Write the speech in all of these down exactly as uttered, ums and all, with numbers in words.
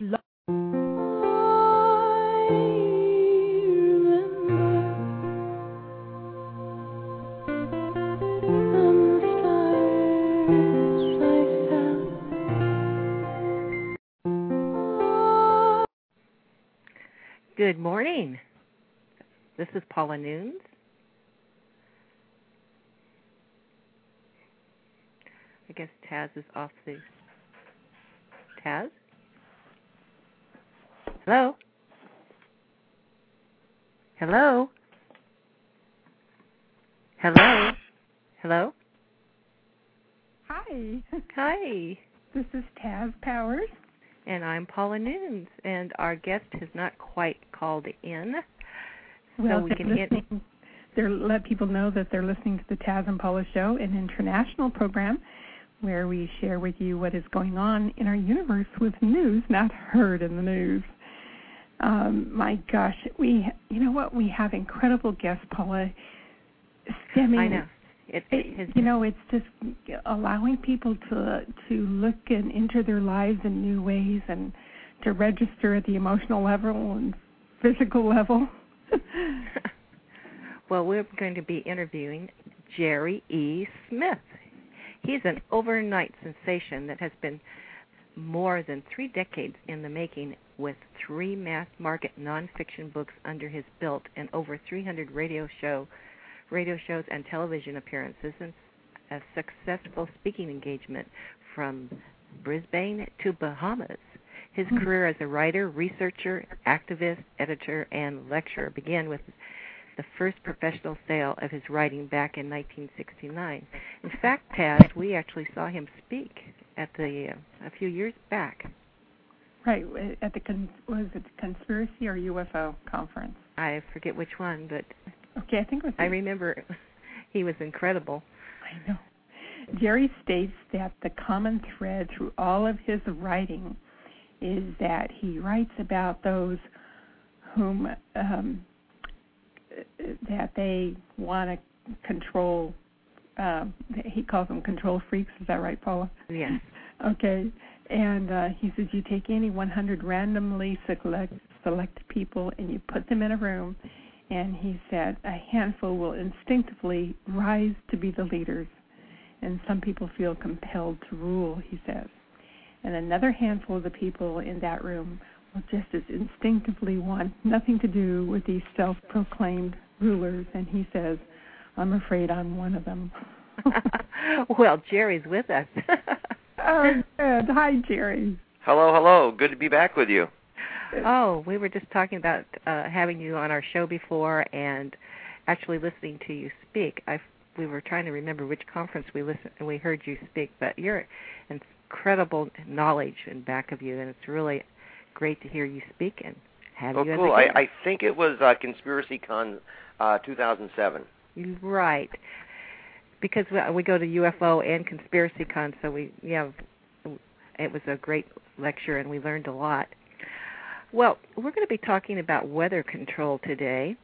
Lo- Good morning. This is Paula Nunes. I guess Taz is off the... Taz? Hello? Hello? Hello? Hello? Hi. Hi. This is Taz Powers. And I'm Paula Nunes, and our guest has not quite called in. Well, so we they're can listening, in- they're, let people know that they're listening to the Taz and Paula Show, an international program where we share with you what is going on in our universe with news not heard in the news. Um, my gosh, we, you know what, we have incredible guests, Paula. Stemming, I know. It, it has, you know, it's just allowing people to to look and enter their lives in new ways and to register at the emotional level and physical level. Well, we're going to be interviewing Jerry E. Smith. He's an overnight sensation that has been more than three decades in the making, with three mass-market nonfiction books under his belt and over three hundred radio show radio shows and television appearances, and a successful speaking engagement from Brisbane to Bahamas. His mm-hmm. career as a writer, researcher, activist, editor, and lecturer began with the first professional sale of his writing back in nineteen sixty-nine. In fact, Taz, we actually saw him speak at the uh, a few years back. Right, at the con- was it Conspiracy or U F O conference? I forget which one, but okay, I think it was. I remember he was incredible. I know. Jerry states that the common thread through all of his writing is that he writes about those whom um, that they want to control. Uh, he calls them control freaks. Is that right, Paula? Yes. Okay. And uh, he says you take any one hundred randomly select, selected people and you put them in a room, and he said a handful will instinctively rise to be the leaders, and some people feel compelled to rule, he says. And another handful of the people in that room will just as instinctively want nothing to do with these self-proclaimed rulers, and he says, I'm afraid I'm one of them. Well, Jerry's with us. Oh, good. Hi, Jerry. Hello, hello. Good to be back with you. Oh, we were just talking about uh, having you on our show before and actually listening to you speak. I we were trying to remember which conference we listened and we heard you speak, but you're incredible knowledge in back of you, and it's really great to hear you speak and have oh, you. Cool. As a guest. I, I think it was uh, Conspiracy Con uh, two thousand seven. Right. Because we, we go to U F O and Conspiracy Con, so we yeah, it was a great lecture and we learned a lot. Well, we're going to be talking about weather control today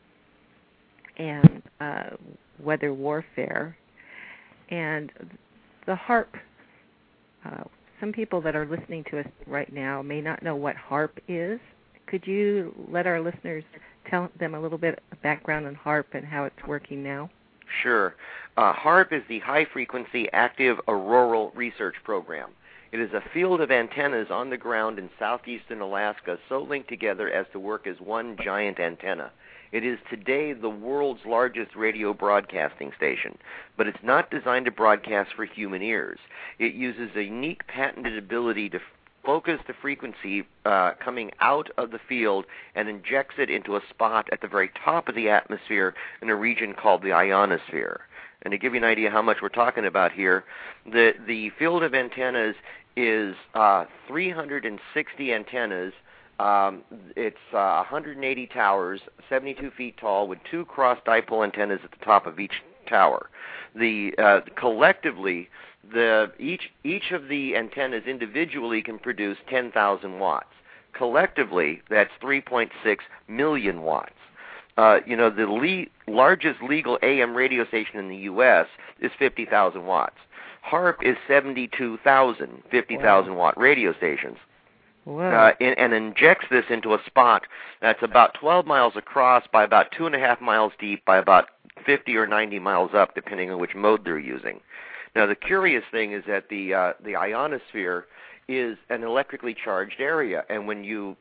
and uh, weather warfare and the HAARP. Uh, some people that are listening to us right now may not know what HAARP is. Could you let our listeners tell them a little bit of background on HAARP and how it's working now? Sure. Uh, HAARP is the High Frequency Active Auroral Research Program. It is a field of antennas on the ground in southeastern Alaska so linked together as to work as one giant antenna. It is today the world's largest radio broadcasting station, but it's not designed to broadcast for human ears. It uses a unique patented ability to focus the frequency uh, coming out of the field and injects it into a spot at the very top of the atmosphere in a region called the ionosphere. And to give you an idea how much we're talking about here, the, the field of antennas is uh, three hundred sixty antennas. Um, it's uh, one hundred eighty towers, seventy-two feet tall, with two cross-dipole antennas at the top of each tower. The uh, collectively, the each each of the antennas individually can produce ten thousand watts. Collectively, that's three point six million watts. Uh, you know, the le- largest legal A M radio station in the U S is fifty thousand watts. HAARP is seventy-two thousand fifty thousand wow. watt radio stations. uh, and, and injects this into a spot that's about twelve miles across by about two and a half miles deep by about fifty or ninety miles up, depending on which mode they're using. Now, the curious thing is that the uh, the ionosphere is an electrically charged area, and when you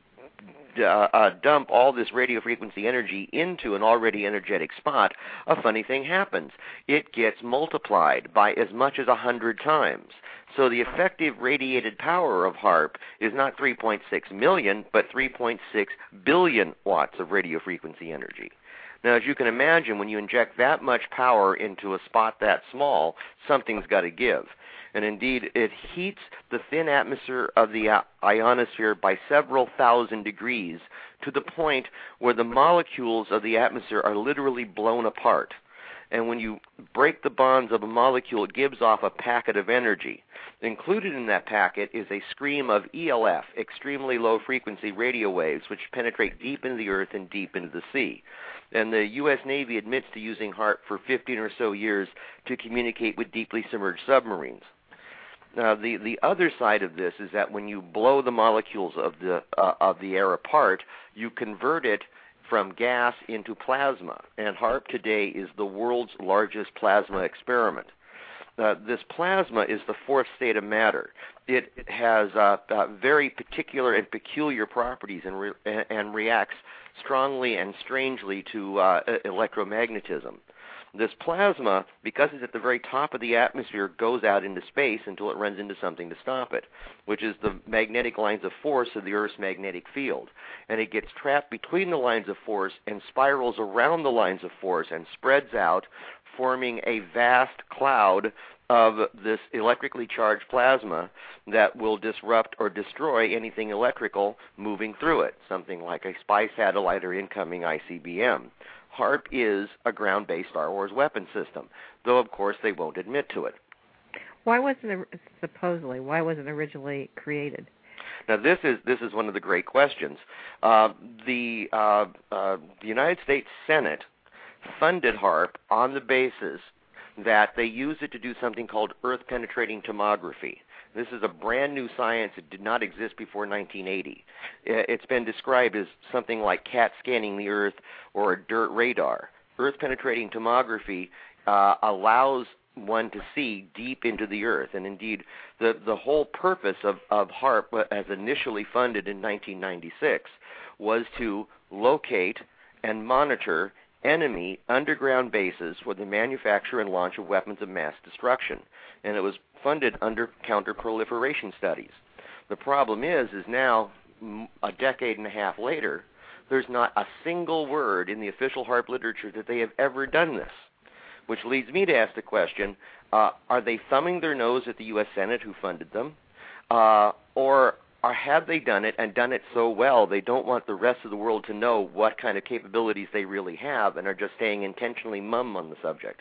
uh, uh, dump all this radio frequency energy into an already energetic spot, a funny thing happens. It gets multiplied by as much as one hundred times. So the effective radiated power of HAARP is not three point six million, but three point six billion watts of radio frequency energy. Now, as you can imagine, when you inject that much power into a spot that small, something's got to give. And indeed, it heats the thin atmosphere of the ionosphere by several thousand degrees to the point where the molecules of the atmosphere are literally blown apart. And when you break the bonds of a molecule, it gives off a packet of energy. Included in that packet is a stream of E L F, extremely low-frequency radio waves, which penetrate deep into the earth and deep into the sea. And the U S Navy admits to using HAARP for fifteen or so years to communicate with deeply submerged submarines. Now, the, the other side of this is that when you blow the molecules of the, uh, of the air apart, you convert it from gas into plasma. And HAARP today is the world's largest plasma experiment. Uh, this plasma is the fourth state of matter. It has uh, uh, very particular and peculiar properties and, re- and reacts strongly and strangely to uh, electromagnetism. This plasma, because it's at the very top of the atmosphere, goes out into space until it runs into something to stop it, which is the magnetic lines of force of the Earth's magnetic field. And it gets trapped between the lines of force and spirals around the lines of force and spreads out, forming a vast cloud of this electrically charged plasma that will disrupt or destroy anything electrical moving through it, something like a spy satellite or incoming I C B M. HAARP is a ground-based Star Wars weapon system, though, of course, they won't admit to it. Why wasn't it, supposedly, why was it originally created? Now, this is this is one of the great questions. Uh, the, uh, uh, the United States Senate funded HAARP on the basis that they use it to do something called earth-penetrating tomography. This is a brand new science that did not exist before nineteen eighty. It's been described as something like CAT scanning the Earth or a dirt radar. Earth-penetrating tomography uh, allows one to see deep into the Earth. And indeed, the, the whole purpose of, of HAARP, as initially funded in nineteen ninety-six, was to locate and monitor enemy underground bases for the manufacture and launch of weapons of mass destruction. And it was funded under counter-proliferation studies. The problem is, is now, a decade and a half later, there's not a single word in the official HAARP literature that they have ever done this, which leads me to ask the question, uh, are they thumbing their nose at the U S Senate who funded them, uh, or or have they done it and done it so well they don't want the rest of the world to know what kind of capabilities they really have and are just staying intentionally mum on the subject?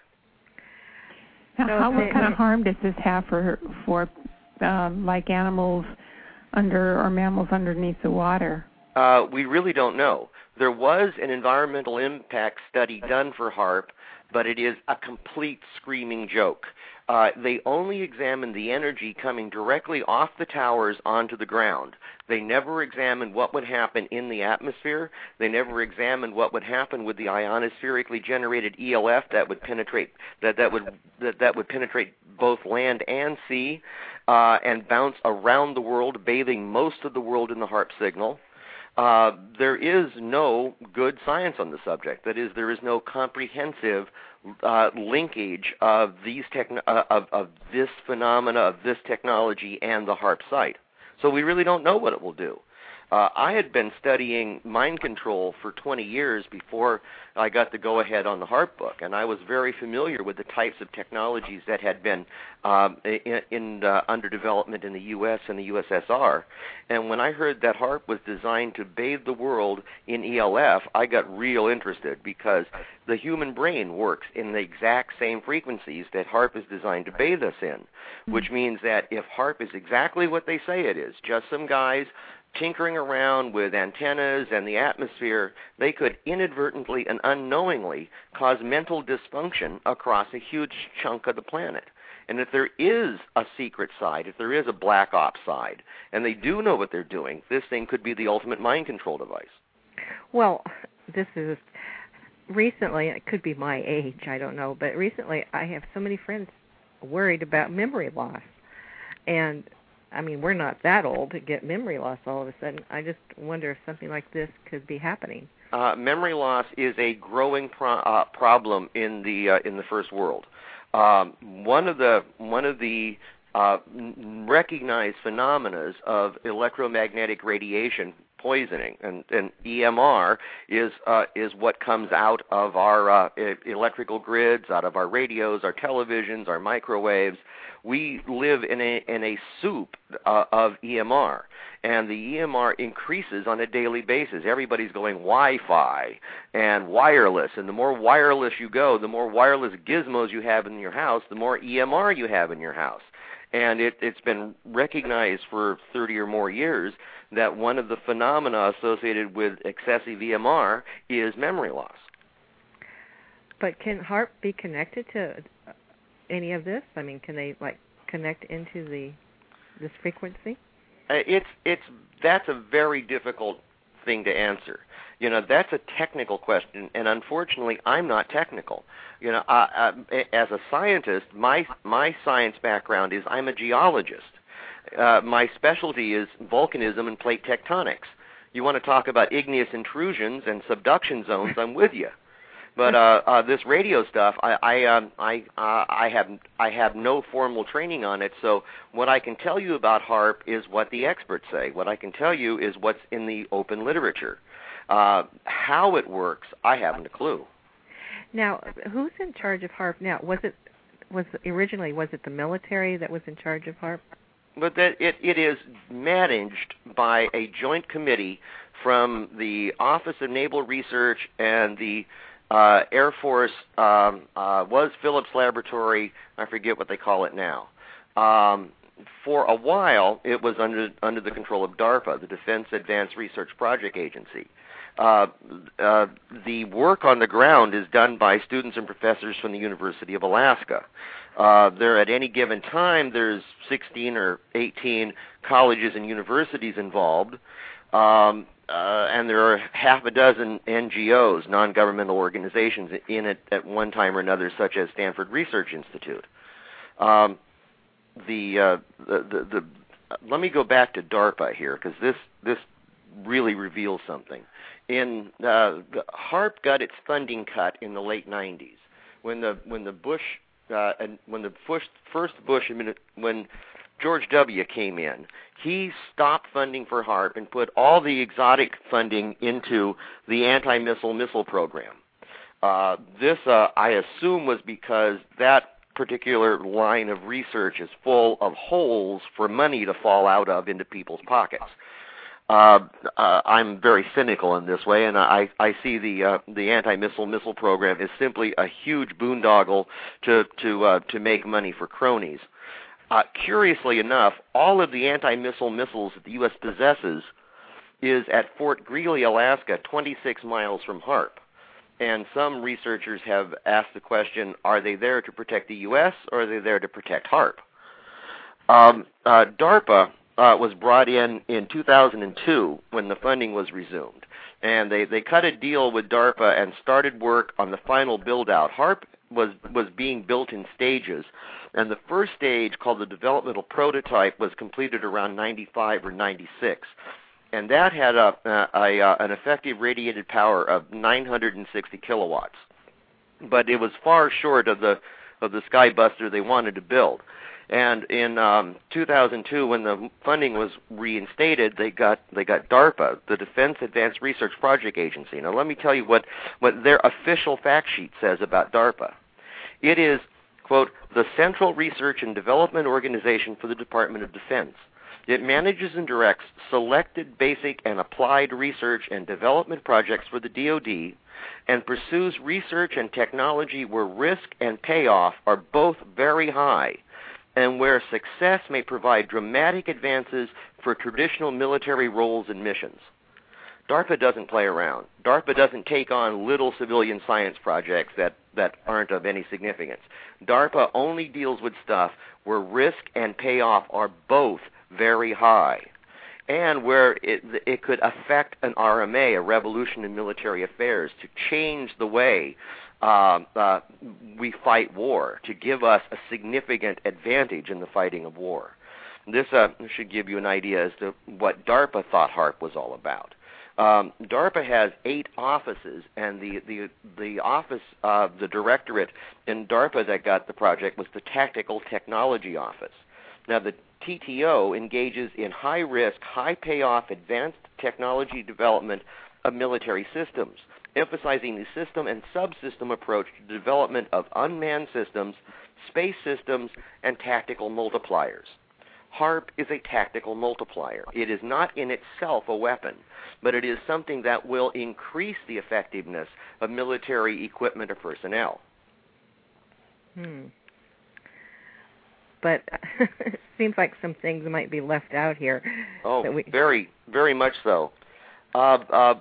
Now, how, what kind of harm does this have for, for um, like animals under or mammals underneath the water? Uh, we really don't know. There was an environmental impact study done for HAARP, but it is a complete screaming joke. Uh, they only examined the energy coming directly off the towers onto the ground. They never examined what would happen in the atmosphere. They never examined what would happen with the ionospherically generated E L F that would penetrate that, that would that, that would penetrate both land and sea uh, and bounce around the world, bathing most of the world in the HAARP signal. Uh, there is no good science on the subject. That is, there is no comprehensive uh, linkage of these techn- uh, of, of this phenomena, of this technology, and the HAARP site. So we really don't know what it will do. Uh, I had been studying mind control for twenty years before I got the go-ahead on the HAARP book, and I was very familiar with the types of technologies that had been um, in, in uh, under development in the U S and the U S S R. And when I heard that HAARP was designed to bathe the world in E L F, I got real interested because the human brain works in the exact same frequencies that HAARP is designed to bathe us in, which means that if HAARP is exactly what they say it is, just some guys tinkering around with antennas and the atmosphere, they could inadvertently and unknowingly cause mental dysfunction across a huge chunk of the planet. And if there is a secret side, if there is a black ops side, and they do know what they're doing, this thing could be the ultimate mind control device. Well, this is recently, it could be my age, I don't know, but recently I have so many friends worried about memory loss. And, I mean, we're not that old to get memory loss all of a sudden. I just wonder if something like this could be happening. Uh, memory loss is a growing pro- uh, problem in the uh, in the first world. Um, one of the one of the uh, recognized phenomena of electromagnetic radiation poisoning, and, and E M R is uh, is what comes out of our uh, electrical grids, out of our radios, our televisions, our microwaves. We live in a in a soup uh, of E M R, and the E M R increases on a daily basis. Everybody's going Wi-Fi and wireless, and the more wireless you go, the more wireless gizmos you have in your house, the more E M R you have in your house. And it, it's been recognized for thirty or more years that one of the phenomena associated with excessive E M R is memory loss. But can HAARP be connected to any of this? I mean, can they like connect into the this frequency? It's it's that's a very difficult thing to answer. You know, that's a technical question, and unfortunately, I'm not technical. You know, I, I, as a scientist, my my science background is I'm a geologist. Uh, my specialty is volcanism and plate tectonics. You want to talk about igneous intrusions and subduction zones? I'm with you. But uh, uh, this radio stuff, I I um, I uh, I have I have no formal training on it. So what I can tell you about HAARP is what the experts say. What I can tell you is what's in the open literature. Uh, how it works, I haven't a clue. Now, who's in charge of HAARP now? Was it was originally was it the military that was in charge of HAARP? But that it, it is managed by a joint committee from the Office of Naval Research and the uh, Air Force, um, uh, was Phillips Laboratory, I forget what they call it now. Um, for a while, it was under under the control of DARPA, the Defense Advanced Research Project Agency. Uh, uh, the work on the ground is done by students and professors from the University of Alaska. Uh, there, at any given time, there's sixteen or eighteen colleges and universities involved, um, uh, and there are half a dozen N G Os, non-governmental organizations, in it at one time or another, such as Stanford Research Institute. Um, the, uh, the, the, the let me go back to DARPA here, because this this really reveals something. In uh, the HAARP got its funding cut in the late nineties when the when the Bush uh, and when the first first Bush when George W. came in, he stopped funding for HAARP and put all the exotic funding into the anti-missile missile program. Uh, this, uh, I assume, was because that particular line of research is full of holes for money to fall out of into people's pockets. Uh, uh, I'm very cynical in this way, and I, I see the uh, the anti-missile missile program as simply a huge boondoggle to to uh, to make money for cronies. Uh, curiously enough, all of the anti-missile missiles that the U S possesses is at Fort Greely, Alaska, twenty-six miles from HAARP. And some researchers have asked the question: are they there to protect the U S or are they there to protect HAARP? Um, uh, DARPA. Uh, was brought in in two thousand two when the funding was resumed. And they, they cut a deal with DARPA and started work on the final build-out. HAARP was, was being built in stages, and the first stage, called the developmental prototype, was completed around ninety-five or ninety-six. And that had a, a, a, an effective radiated power of nine hundred sixty kilowatts. But it was far short of the, of the Skybuster they wanted to build. And in um, two thousand two, when the funding was reinstated, they got they got DARPA, the Defense Advanced Research Project Agency. Now, let me tell you what, what their official fact sheet says about DARPA. It is, quote, the Central Research and Development Organization for the Department of Defense. It manages and directs selected basic and applied research and development projects for the D O D and pursues research and technology where risk and payoff are both very high, and where success may provide dramatic advances for traditional military roles and missions. DARPA doesn't play around. DARPA doesn't take on little civilian science projects that that aren't of any significance. DARPA only deals with stuff where risk and payoff are both very high, and where it, it could affect an R M A, a revolution in military affairs, to change the way uh, uh, we fight war, to give us a significant advantage in the fighting of war. This uh, should give you an idea as to what DARPA thought HAARP was all about. Um, DARPA has eight offices, and the, the, the office of the directorate in DARPA that got the project was the Tactical Technology Office. Now, the T T O engages in high-risk, high-payoff advanced technology development of military systems, emphasizing the system and subsystem approach to development of unmanned systems, space systems, and tactical multipliers. HAARP is a tactical multiplier. It is not in itself a weapon, but it is something that will increase the effectiveness of military equipment or personnel. Hmm. But it seems like some things might be left out here. Oh, that we... very, very much so. Uh, uh,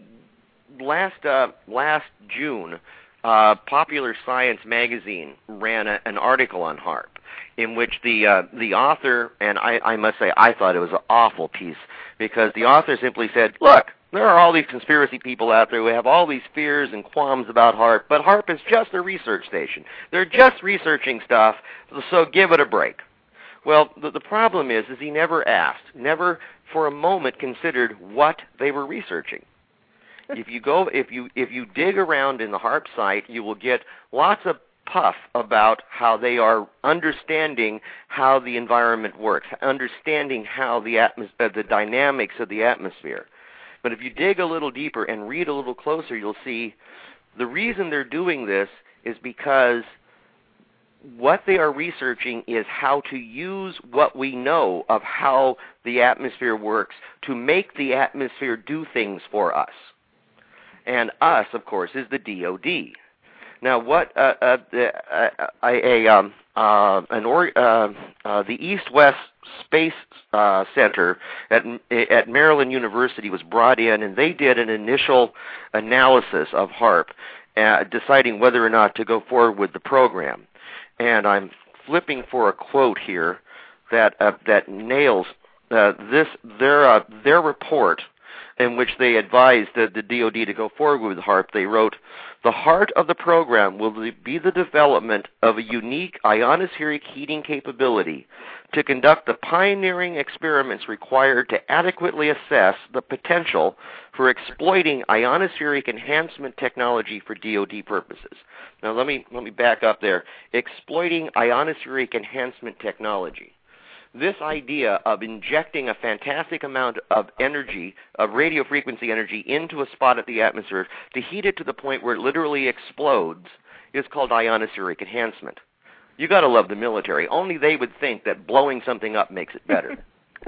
last uh, last June, uh, Popular Science magazine ran a, an article on HAARP, in which the uh, the author, and I, I must say I thought it was an awful piece, because the author simply said, look, there are all these conspiracy people out there who have all these fears and qualms about HAARP, but HAARP is just a research station. They're just researching stuff, so give it a break. Well, the, the problem is, is he never asked, never for a moment considered what they were researching. If you go, if you if you dig around in the HAARP site, you will get lots of puff about how they are understanding how the environment works, understanding how the atmos- uh, the dynamics of the atmosphere. But if you dig a little deeper and read a little closer, you'll see the reason they're doing this is because what they are researching is how to use what we know of how the atmosphere works to make the atmosphere do things for us. And us, of course, is the D O D. Now, what uh, uh, uh, a, a um, uh, an or, uh, uh, the East-West Space uh, Center at at Maryland University was brought in, and they did an initial analysis of HAARP, uh, deciding whether or not to go forward with the program. And I'm flipping for a quote here that uh, that nails uh, this their uh, their report, in which they advised the, the D O D to go forward with HAARP. They wrote, "The heart of the program will be the development of a unique ionospheric heating capability to conduct the pioneering experiments required to adequately assess the potential for exploiting ionospheric enhancement technology for D O D purposes." Now let me let me back up there. Exploiting ionospheric enhancement technology. This idea of injecting a fantastic amount of energy, of radio frequency energy, into a spot at the atmosphere to heat it to the point where it literally explodes is called ionospheric enhancement. You got to love the military. Only they would think that blowing something up makes it better.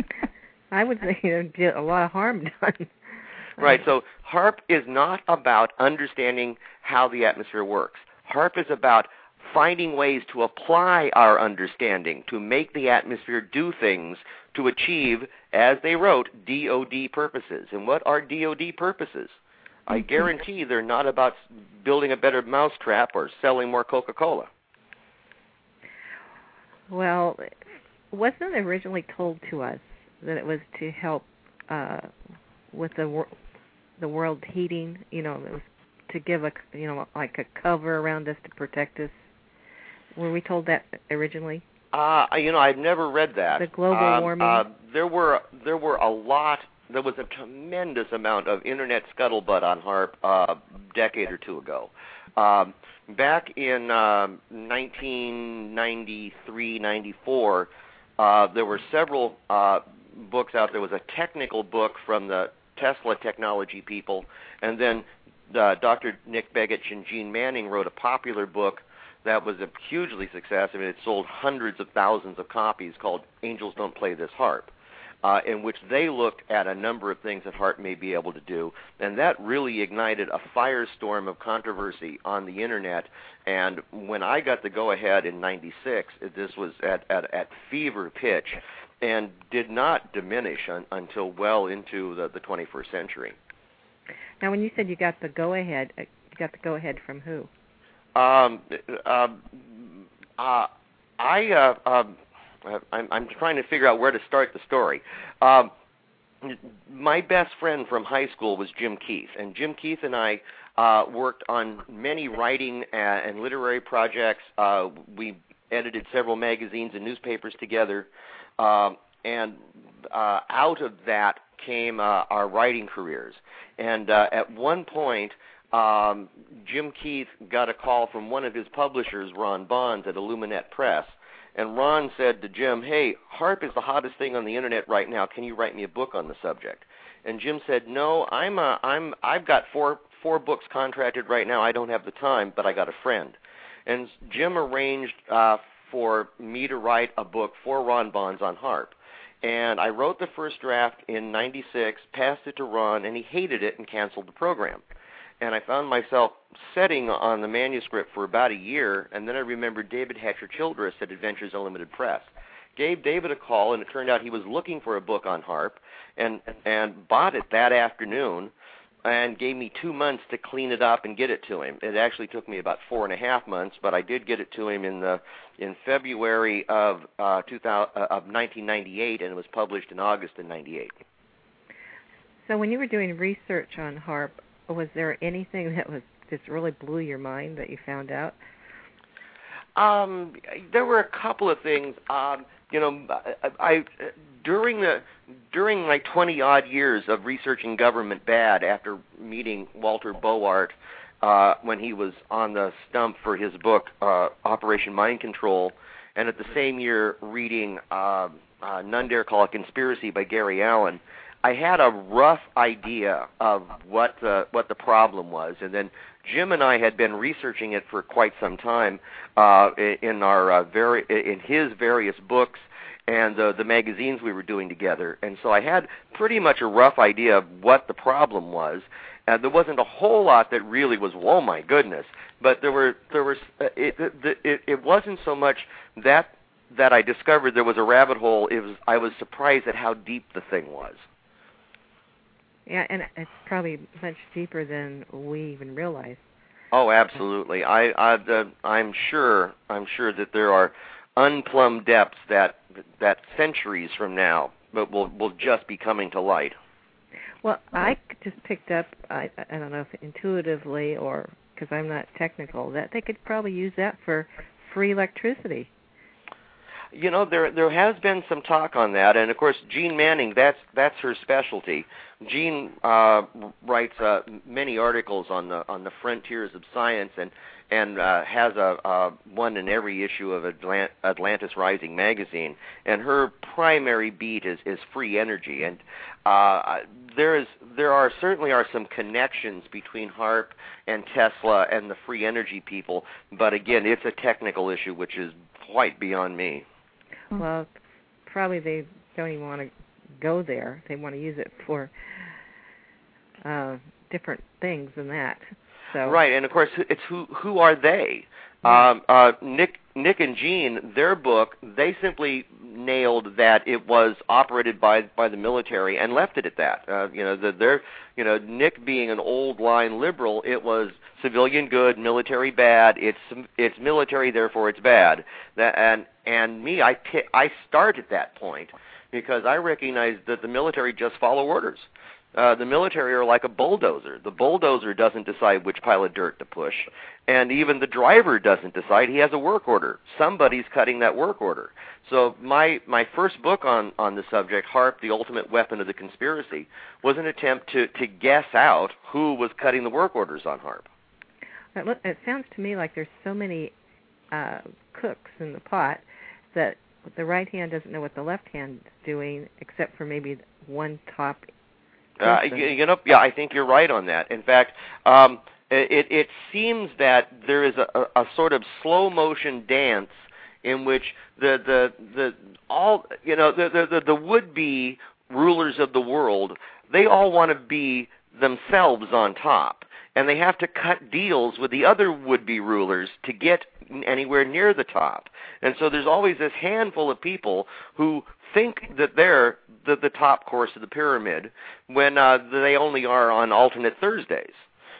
I would say there'd be a lot of harm done. Right, so HAARP is not about understanding how the atmosphere works. HAARP is about finding ways to apply our understanding to make the atmosphere do things to achieve, as they wrote, D O D purposes. And what are D O D purposes? I guarantee they're not about building a better mousetrap or selling more Coca-Cola. Well, wasn't it originally told to us that it was to help uh, with the wor- the world heating? You know, it was to give a you know like a cover around us to protect us. Were we told that originally? Uh, you know, I've never read that. The global um, warming. Uh, there were there were a lot. There was a tremendous amount of internet scuttlebutt on HAARP uh, a decade or two ago. Um, back in um, nineteen ninety-three, ninety-four, uh, there were several uh, books out. There was a technical book from the Tesla technology people, and then uh, Doctor Nick Begich and Gene Manning wrote a popular book that was a hugely success. I mean, it sold hundreds of thousands of copies, called Angels Don't Play This HAARP, uh, in which they looked at a number of things that HAARP may be able to do. And that really ignited a firestorm of controversy on the Internet. And when I got the go-ahead in ninety-six, this was at, at, at fever pitch and did not diminish un, until well into the, the twenty-first century. Now, when you said you got the go-ahead, you got the go-ahead from who? Um, uh, uh, I, uh, um, I'm, I'm trying to figure out where to start the story. Um, my best friend from high school was Jim Keith, and Jim Keith and I uh, worked on many writing and, and literary projects. Uh, we edited several magazines and newspapers together, um, and uh, out of that came uh, our writing careers. And uh, at one point, um, Jim Keith got a call from one of his publishers, Ron Bonds, at Illuminate Press. And Ron said to Jim, "Hey, HAARP is the hottest thing on the internet right now. Can you write me a book on the subject?" And Jim said, "No, I'm a, I'm I've got four four books contracted right now. I don't have the time, but I got a friend." And Jim arranged uh, for me to write a book for Ron Bonds on HAARP. And I wrote the first draft in ninety-six, passed it to Ron, and he hated it and canceled the program. And I found myself setting on the manuscript for about a year, and then I remembered David Hatcher Childress at Adventures Unlimited Press. Gave David a call, and it turned out he was looking for a book on HAARP, and and bought it that afternoon, and gave me two months to clean it up and get it to him. It actually took me about four and a half months, but I did get it to him in the in February of uh, two thousand, uh, of nineteen ninety-eight, and it was published in August of ninety-eight. So when you were doing research on HAARP, was there anything that was just really blew your mind that you found out? Um, there were a couple of things. Um, you know, I, I during the during my twenty odd years of researching government bad, after meeting Walter Boart uh, when he was on the stump for his book uh, Operation Mind Control, and at the same year reading uh, uh, None Dare Call a Conspiracy by Gary Allen, I had a rough idea of what the what the problem was, and then Jim and I had been researching it for quite some time uh, in our uh, very in his various books and the the magazines we were doing together, and so I had pretty much a rough idea of what the problem was. And there wasn't a whole lot that really was, oh my goodness, but there were there was it it, it wasn't so much that that I discovered there was a rabbit hole. It was I was surprised at how deep the thing was. Yeah, and it's probably much deeper than we even realize. Oh, absolutely. I, I, uh, I'm sure. I'm sure that there are unplumbed depths that that centuries from now, but will will just be coming to light. Well, I just picked up. I, I don't know if intuitively or because I'm not technical, that they could probably use that for free electricity. You know, there there has been some talk on that, and of course, Jean Manning, that's that's her specialty. Jean uh, writes uh, many articles on the on the frontiers of science, and and uh, has a, a one in every issue of Atlant- Atlantis Rising magazine. And her primary beat is, is free energy, and uh, there is there are certainly are some connections between HAARP and Tesla and the free energy people. But again, it's a technical issue which is quite beyond me. Well, probably they don't even want to go there. They want to use it for uh, different things than that. So right, and of course, it's who who are they? Um, uh, Nick Nick and Jean, their book, they simply nailed that it was operated by by the military and left it at that. Uh, you know, the, their you know Nick being an old line liberal, it was civilian good, military bad. It's it's military, therefore it's bad. That and and me, I t- I start at that point because I recognize that the military just follow orders. Uh, the military are like a bulldozer. The bulldozer doesn't decide which pile of dirt to push, and even the driver doesn't decide. He has a work order. Somebody's cutting that work order. So my my first book on, on the subject, HAARP, the Ultimate Weapon of the Conspiracy, was an attempt to, to guess out who was cutting the work orders on HAARP. It, look, it sounds to me like there's so many uh, cooks in the pot that the right hand doesn't know what the left hand is doing, except for maybe one top. Uh, you, you know, yeah, I think you're right on that. In fact, um, it, it seems that there is a, a sort of slow motion dance in which the the the all you know the the, the would-be rulers of the world, they all want to be themselves on top, and they have to cut deals with the other would-be rulers to get anywhere near the top. And so there's always this handful of people who think that they're the, the top course of the pyramid when uh, they only are on alternate Thursdays.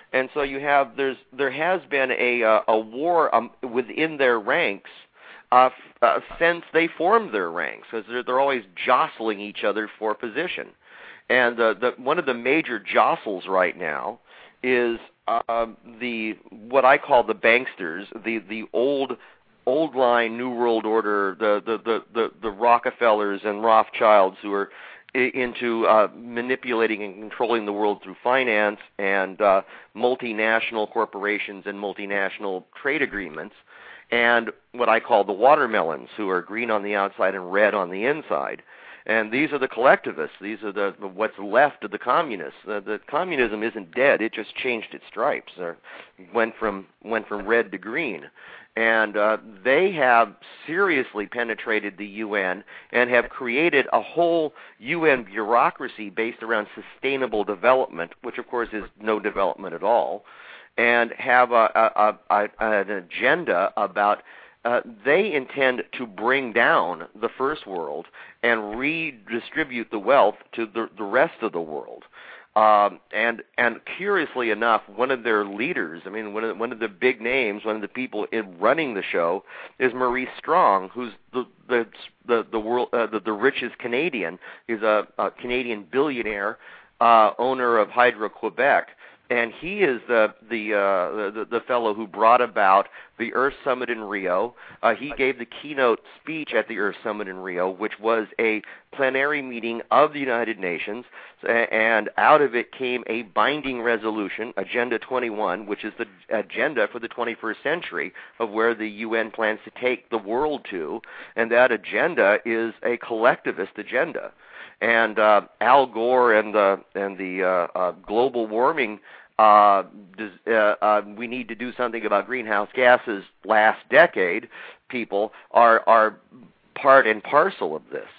And so you have there's there has been a uh, a war um, within their ranks uh, uh, since they formed their ranks, because they're, they're always jostling each other for position. And uh, the, one of the major jostles right now is uh, the what I call the banksters, the the old old line New World Order, the the the the, the Rockefellers and Rothschilds who are into uh, manipulating and controlling the world through finance and uh, multinational corporations and multinational trade agreements, and what I call the watermelons, who are green on the outside and red on the inside. And these are the collectivists. These are the, the what's left of the communists. The, the communism isn't dead. It just changed its stripes, or went from went from red to green. And uh, they have seriously penetrated the U N and have created a whole U N bureaucracy based around sustainable development, which of course is no development at all, and have a, a, a, an agenda about uh, they intend to bring down the first world and redistribute the wealth to the, the rest of the world. Um, and and curiously enough, one of their leaders, I mean, one of the, one of the big names, one of the people in running the show is Maurice Strong, who's the the the, the world uh, the, the richest Canadian. He's a, a Canadian billionaire, uh, owner of Hydro-Quebec, and he is the the, uh, the the fellow who brought about the Earth Summit in Rio. Uh, he gave the keynote speech at the Earth Summit in Rio, which was a plenary meeting of the United Nations, and out of it came a binding resolution, Agenda twenty-one, which is the agenda for the twenty-first century of where the U N plans to take the world to, and that agenda is a collectivist agenda. And uh, Al Gore and the and the uh, uh, global warming, uh, does, uh, uh, we need to do something about greenhouse gases last decade, people are are part and parcel of this.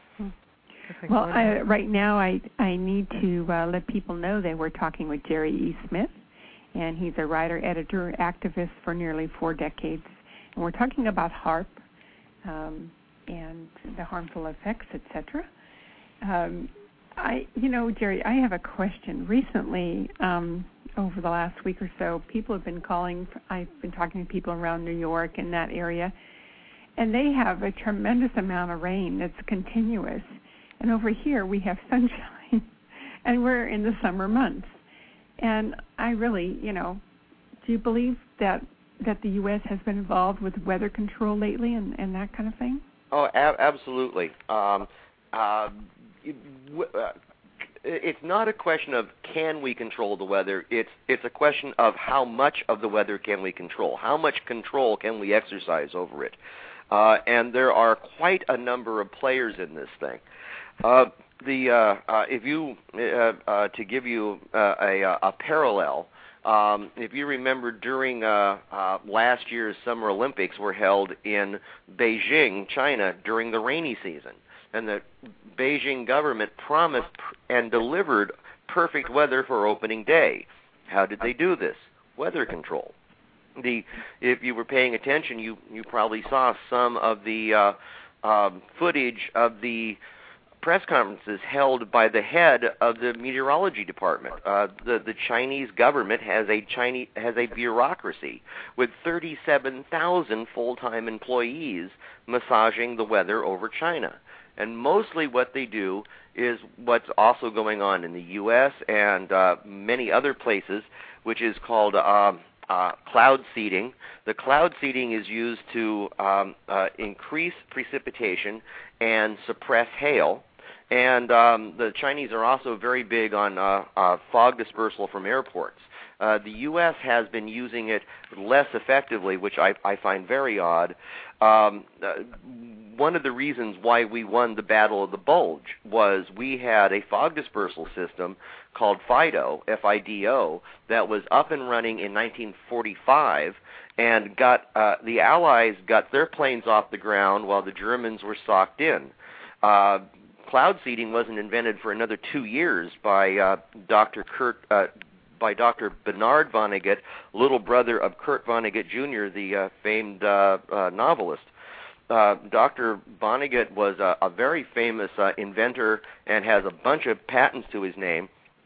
Well, I, right now I I need to uh, let people know that we're talking with Jerry E. Smith, and he's a writer, editor, activist for nearly four decades, and we're talking about HAARP um, and the harmful effects, et cetera. Um, I, you know, Jerry, I have a question. Recently, um, over the last week or so, people have been calling. I've been talking to people around New York and that area, and they have a tremendous amount of rain that's continuous. And over here, we have sunshine, and we're in the summer months. And I really, you know, do you believe that that the U S has been involved with weather control lately and, and that kind of thing? Oh, ab- absolutely. Um, uh, it's not a question of can we control the weather. It's it's a question of how much of the weather can we control. How much control can we exercise over it? Uh, and there are quite a number of players in this thing. Uh, the uh, uh, if you uh, uh, to give you uh, a, a parallel, um, if you remember, during uh, uh, last year's Summer Olympics were held in Beijing, China, during the rainy season, and the Beijing government promised and delivered perfect weather for opening day. How did they do this? Weather control. The if you were paying attention, you you probably saw some of the uh, uh, footage of the press conferences held by the head of the meteorology department. Uh, the the Chinese government has a Chinese has a bureaucracy with thirty-seven thousand full-time employees massaging the weather over China. And mostly what they do is what's also going on in the U S and uh, many other places, which is called uh, uh, cloud seeding. The cloud seeding is used to um, uh, increase precipitation and suppress hail. And um, the Chinese are also very big on uh, uh, fog dispersal from airports. Uh, the U S has been using it less effectively, which I, I find very odd. Um, uh, one of the reasons why we won the Battle of the Bulge was we had a fog dispersal system called FIDO, F I D O, that was up and running in nineteen forty-five, and got uh, the Allies got their planes off the ground while the Germans were socked in. Uh, cloud seeding wasn't invented for another two years by uh, Doctor Kurt. Uh, by Doctor Bernard Vonnegut, little brother of Kurt Vonnegut Junior, the uh, famed uh, uh, novelist. Uh, Doctor Vonnegut was a, a very famous uh, inventor and has a bunch of patents to his name.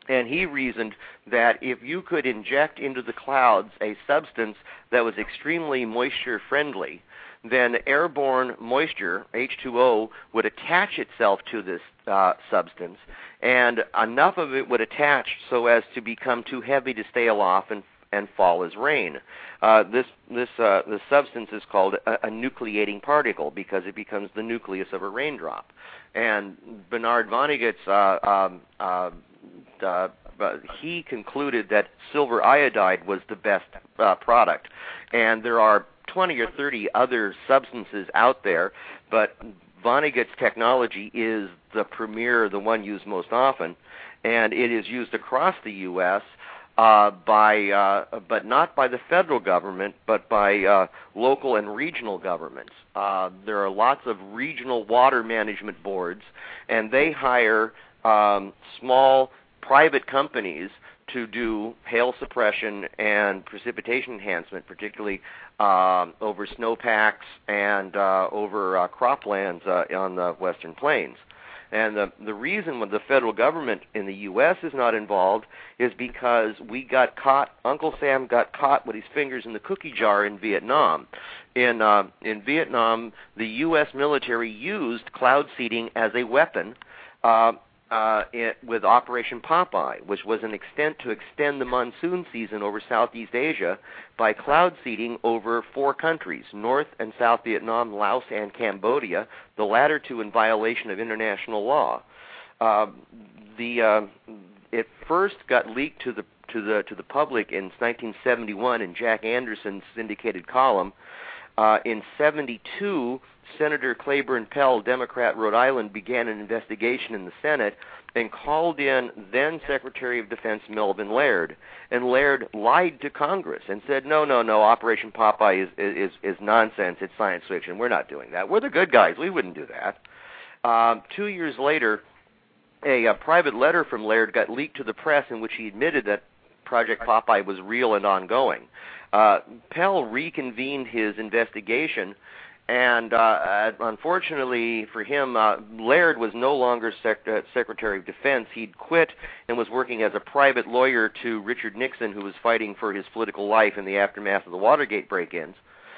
And he reasoned that if you could inject into the clouds a substance that was extremely moisture-friendly, then airborne moisture, H two O, would attach itself to this uh, substance, and enough of it would attach so as to become too heavy to sail off and, and fall as rain. Uh, this this uh, this substance is called a, a nucleating particle because it becomes the nucleus of a raindrop. And Bernard Vonnegut's uh, um, uh, Uh, but he concluded that silver iodide was the best uh, product. And there are twenty or thirty other substances out there, but Vonnegut's technology is the premier, the one used most often, and it is used across the U S uh, by, uh, but not by the federal government, but by uh, local and regional governments. Uh, there are lots of regional water management boards, and they hire um, small private companies to do hail suppression and precipitation enhancement, particularly um, over snowpacks and uh, over uh, croplands uh, on the western plains. And the, the reason when the federal government in the U S is not involved is because we got caught, Uncle Sam got caught with his fingers in the cookie jar in Vietnam. In, uh, in Vietnam, the U S military used cloud seeding as a weapon uh, Uh, it, with Operation Popeye, which was an extent to extend the monsoon season over Southeast Asia by cloud seeding over four countries, North and South Vietnam, Laos, and Cambodia, the latter two in violation of international law. Uh, the uh, it first got leaked to the to the to the public in nineteen seventy-one in Jack Anderson's syndicated column. Uh, in seventy-two, Senator Claiborne Pell, Democrat, Rhode Island, began an investigation in the Senate and called in then Secretary of Defense Melvin Laird. And Laird lied to Congress and said, no, no, no, Operation Popeye is, is, is nonsense. It's science fiction. We're not doing that. We're the good guys. We wouldn't do that. Um, two years later, a, a private letter from Laird got leaked to the press in which he admitted that Project Popeye was real and ongoing. Uh, Pell reconvened his investigation, and uh, unfortunately for him, uh, Laird was no longer sec- uh, Secretary of Defense. He'd quit and was working as a private lawyer to Richard Nixon, who was fighting for his political life in the aftermath of the Watergate break-ins.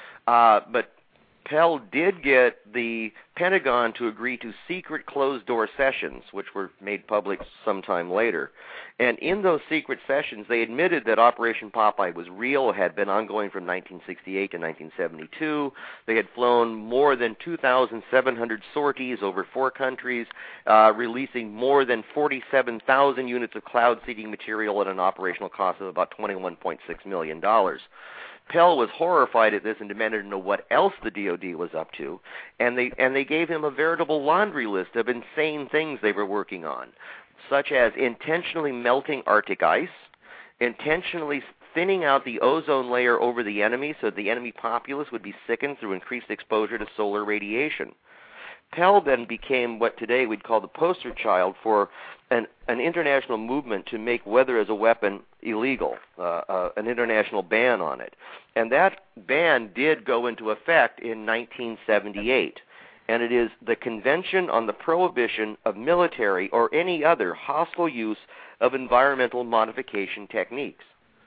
Uh, but Pell did get the Pentagon to agree to secret closed-door sessions, which were made public sometime later. And in those secret sessions, they admitted that Operation Popeye was real, had been ongoing from nineteen sixty-eight to nineteen seventy-two. They had flown more than two thousand seven hundred sorties over four countries, uh, releasing more than forty-seven thousand units of cloud seeding material at an operational cost of about twenty-one point six million dollars. Pell was horrified at this and demanded to know what else the D O D was up to, and they and they gave him a veritable laundry list of insane things they were working on, such as intentionally melting Arctic ice, intentionally thinning out the ozone layer over the enemy so the enemy populace would be sickened through increased exposure to solar radiation. Pell then became what today we'd call the poster child for an, an international movement to make weather as a weapon illegal, uh, uh, an international ban on it. And that ban did go into effect in nineteen seventy-eight. And it is the Convention on the Prohibition of Military or any other hostile use of environmental modification techniques.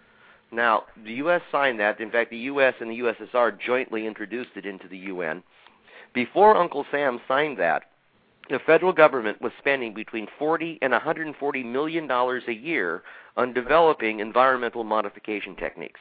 Now, the U S signed that. In fact, the U S and the U S S R jointly introduced it into the U N. Before Uncle Sam signed that, the federal government was spending between forty and one hundred forty million dollars a year on developing environmental modification techniques.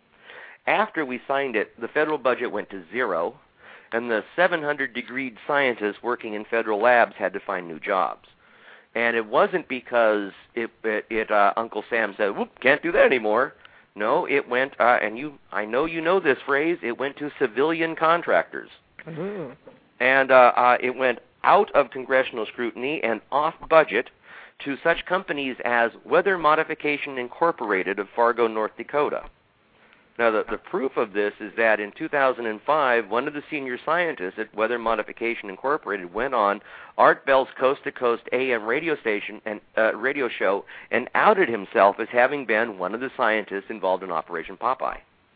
After we signed it, the federal budget went to zero, and the seven hundred degreed scientists working in federal labs had to find new jobs. And it wasn't because it, it, it uh, Uncle Sam said, whoop, can't do that anymore. No, it went, uh, and you, I know you know this phrase, it went to civilian contractors. Mm-hmm. And uh, uh, it went out of congressional scrutiny and off budget to such companies as Weather Modification Incorporated of Fargo, North Dakota. Now, the, the proof of this is that in two thousand five, one of the senior scientists at Weather Modification Incorporated went on Art Bell's Coast to Coast A M radio station and uh, radio show and outed himself as having been one of the scientists involved in Operation Popeye.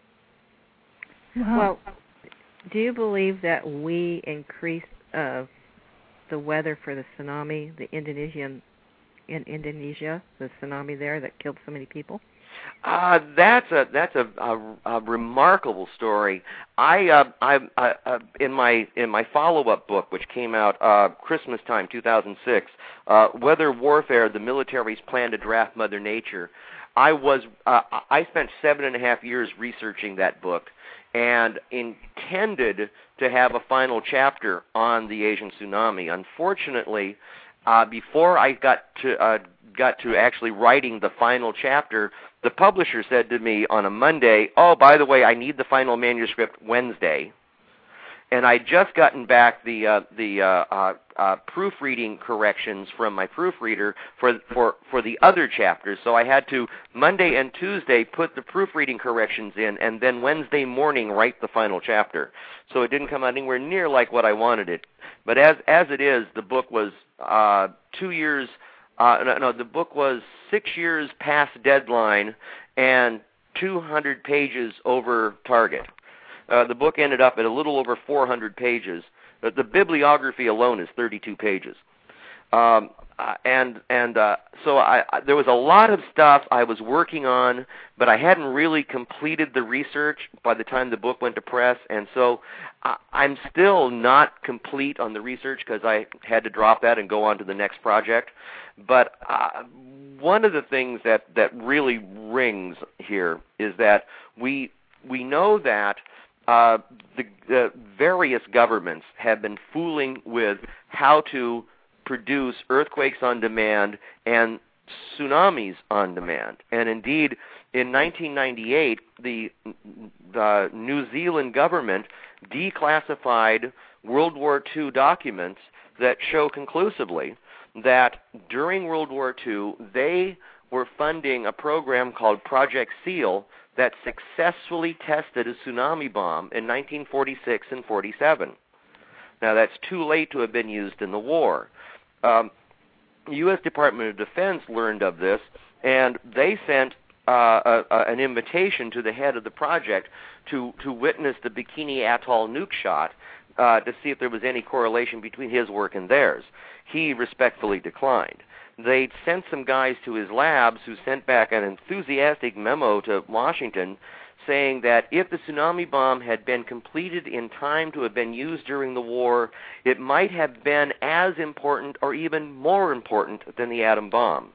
Wow. Well, do you believe that we increased uh, the weather for the tsunami, the Indonesian in Indonesia, the tsunami there that killed so many people? Uh, that's a that's a, a, a remarkable story. I, uh, I, I uh, in my in my follow-up book, which came out uh, Christmas time, two thousand six, uh, Weather Warfare: The Military's Plan to Draft Mother Nature. I was uh, I spent seven and a half years researching that book, and intended to have a final chapter on the Asian tsunami. Unfortunately, uh, before I got to uh, got to actually writing the final chapter, the publisher said to me on a Monday, "Oh, by the way, I need the final manuscript Wednesday." And I'd just gotten back the uh, the uh, uh, uh, proofreading corrections from my proofreader for for for the other chapters. So I had to Monday and Tuesday put the proofreading corrections in, and then Wednesday morning write the final chapter. So it didn't come out anywhere near like what I wanted it. But as as it is, the book was uh, two years. Uh, no, no, the book was six years past deadline and two hundred pages over target. Uh, the book ended up at a little over four hundred pages. Uh, the bibliography alone is thirty-two pages. Um, uh, and and uh, so I, I, there was a lot of stuff I was working on, but I hadn't really completed the research by the time the book went to press. And so I, I'm still not complete on the research because I had to drop that and go on to the next project. But uh, one of the things that, that really rings here is that we we know that Uh, the, the various governments have been fooling with how to produce earthquakes on demand and tsunamis on demand. And indeed, in nineteen ninety-eight, the, the New Zealand government declassified World War Two documents that show conclusively that during World War Two, they were funding a program called Project SEAL that successfully tested a tsunami bomb in nineteen forty-six and forty-seven. Now, that's too late to have been used in the war. Um, the U S Department of Defense learned of this, and they sent uh, a, a, an invitation to the head of the project to, to witness the Bikini Atoll nuke shot uh, to see if there was any correlation between his work and theirs. He respectfully declined. They sent some guys to his labs who sent back an enthusiastic memo to Washington saying that if the tsunami bomb had been completed in time to have been used during the war, it might have been as important or even more important than the atom bomb.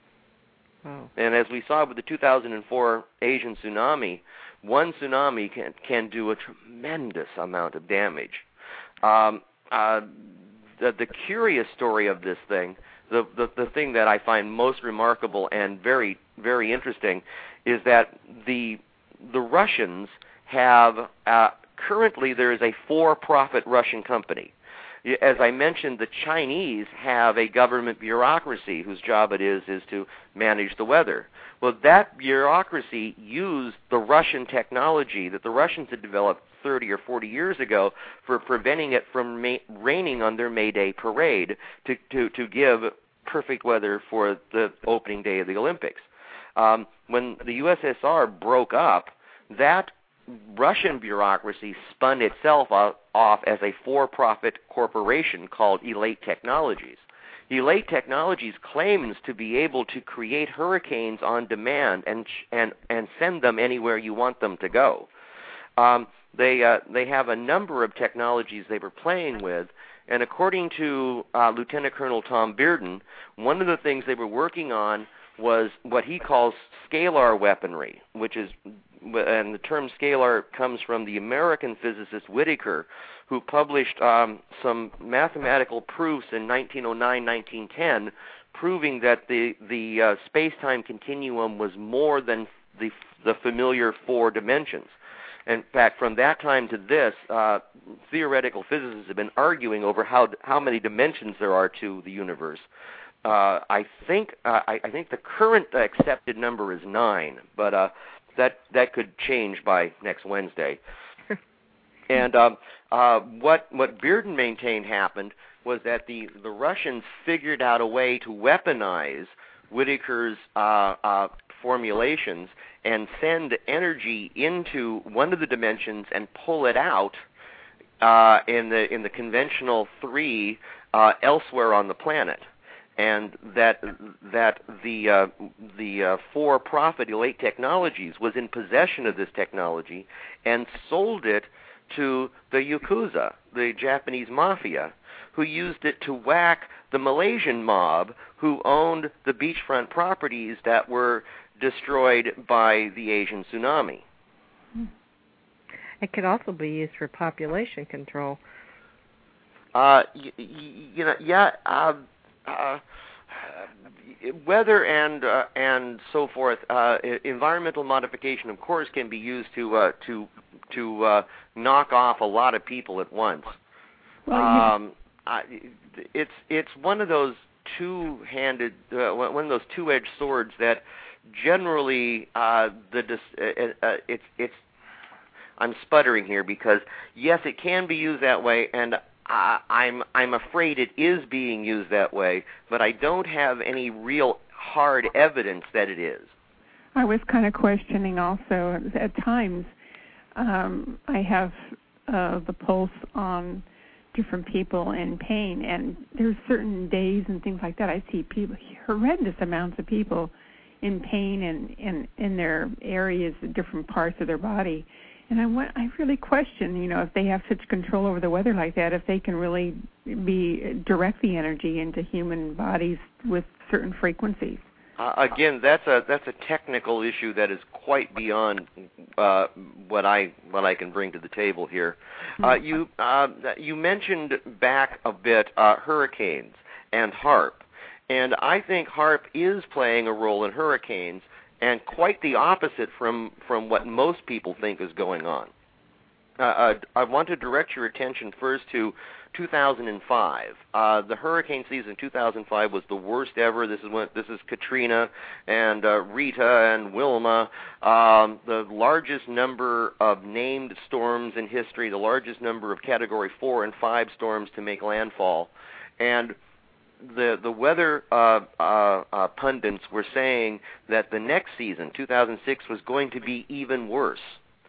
Oh. And as we saw with the two thousand four Asian tsunami, one tsunami can, can do a tremendous amount of damage. Um, uh, the, the curious story of this thing, The, the the thing that I find most remarkable and very, very interesting is that the the Russians have, uh, currently there is a for-profit Russian company. As I mentioned, the Chinese have a government bureaucracy whose job it is is to manage the weather. Well, that bureaucracy used the Russian technology that the Russians had developed thirty or forty years ago for preventing it from ma- raining on their May Day parade to, to, to give perfect weather for the opening day of the Olympics. Um, when the U S S R broke up, that Russian bureaucracy spun itself out, off as a for-profit corporation called Elate Technologies. Elate Technologies claims to be able to create hurricanes on demand and and and send them anywhere you want them to go. Um, they uh, they have a number of technologies they were playing with, and according to uh, Lieutenant Colonel Tom Bearden, one of the things they were working on was what he calls scalar weaponry, which is, and the term scalar comes from the American physicist Whittaker, who published um, some mathematical proofs in nineteen oh nine, nineteen ten, proving that the the uh, space-time continuum was more than the the familiar four dimensions. In fact, from that time to this, uh, theoretical physicists have been arguing over how how many dimensions there are to the universe. Uh, I think uh, I, I think the current accepted number is nine, but uh, that that could change by next Wednesday. And um, uh, what what Bearden maintained happened was that the the Russians figured out a way to weaponize Whittaker's uh, uh, formulations and send energy into one of the dimensions and pull it out uh, in the in the conventional three uh, elsewhere on the planet. and that that the uh, the uh, for-profit Elate Technologies was in possession of this technology and sold it to the Yakuza, the Japanese mafia, who used it to whack the Malaysian mob who owned the beachfront properties that were destroyed by the Asian tsunami. It could also be used for population control. Uh, y- y- you know, yeah, uh, uh, weather and uh, and so forth. Uh, environmental modification, of course, can be used to uh, to to uh, knock off a lot of people at once. Well, um, I, it's it's one of those two-handed, uh, one of those two-edged swords that generally uh, the uh, uh, it's it's. I'm sputtering here because yes, it can be used that way, and uh, I'm I'm afraid it is being used that way, but I don't have any real hard evidence that it is. I was kind of questioning also at times. Um, I have uh, the pulse on different people in pain, and there's certain days and things like that I see people, horrendous amounts of people in pain and in in their areas, different parts of their body. And I want, I really question, you know, if they have such control over the weather like that, if they can really be direct the energy into human bodies with certain frequencies. Uh, again, that's a that's a technical issue that is quite beyond uh, what I what I can bring to the table here. Uh, you uh, you mentioned back a bit uh, hurricanes and HAARP, and I think HAARP is playing a role in hurricanes, and quite the opposite from, from what most people think is going on. Uh, uh, I want to direct your attention first to two thousand five. Uh, the hurricane season in two thousand five was the worst ever. This is when this is Katrina and uh, Rita and Wilma. Um, the largest number of named storms in history, the largest number of Category four and five storms to make landfall, and the the weather uh, uh, uh, pundits were saying that the next season, two thousand six, was going to be even worse.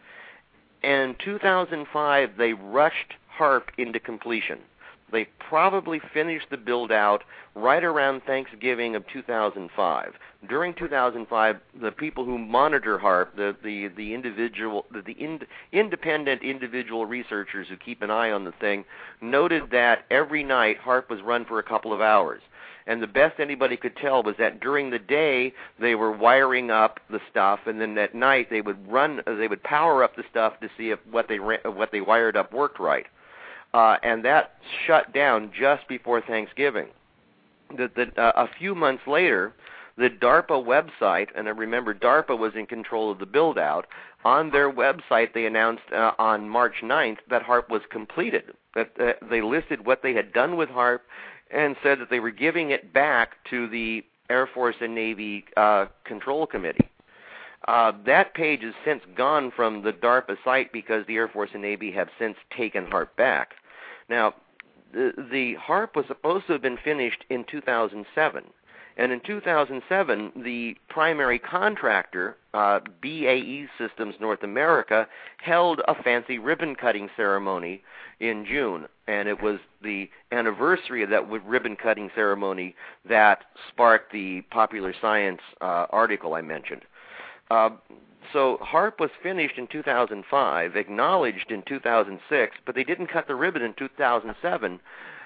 And in two thousand five, they rushed HAARP into completion. They probably finished the build-out right around Thanksgiving of two thousand five. During two thousand five, the people who monitor HAARP, the the the individual, the, the ind, independent individual researchers who keep an eye on the thing, noted that every night HAARP was run for a couple of hours. And the best anybody could tell was that during the day they were wiring up the stuff, and then at night they would run, they would power up the stuff to see if what they what they wired up worked right. Uh, and that shut down just before Thanksgiving. The, the, uh, a few months later, the DARPA website, and I remember DARPA was in control of the build-out, on their website they announced uh, on March ninth that HAARP was completed. That uh, they listed what they had done with HAARP and said that they were giving it back to the Air Force and Navy uh, Control Committee. Uh, that page has since gone from the DARPA site because the Air Force and Navy have since taken HAARP back. Now, the, the HAARP was supposed to have been finished in two thousand seven. And in two thousand seven, the primary contractor, uh, B A E Systems North America, held a fancy ribbon-cutting ceremony in June. And it was the anniversary of that ribbon-cutting ceremony that sparked the Popular Science uh, article I mentioned. Uh, so HAARP was finished in two thousand five, acknowledged in two thousand six, but they didn't cut the ribbon in two thousand seven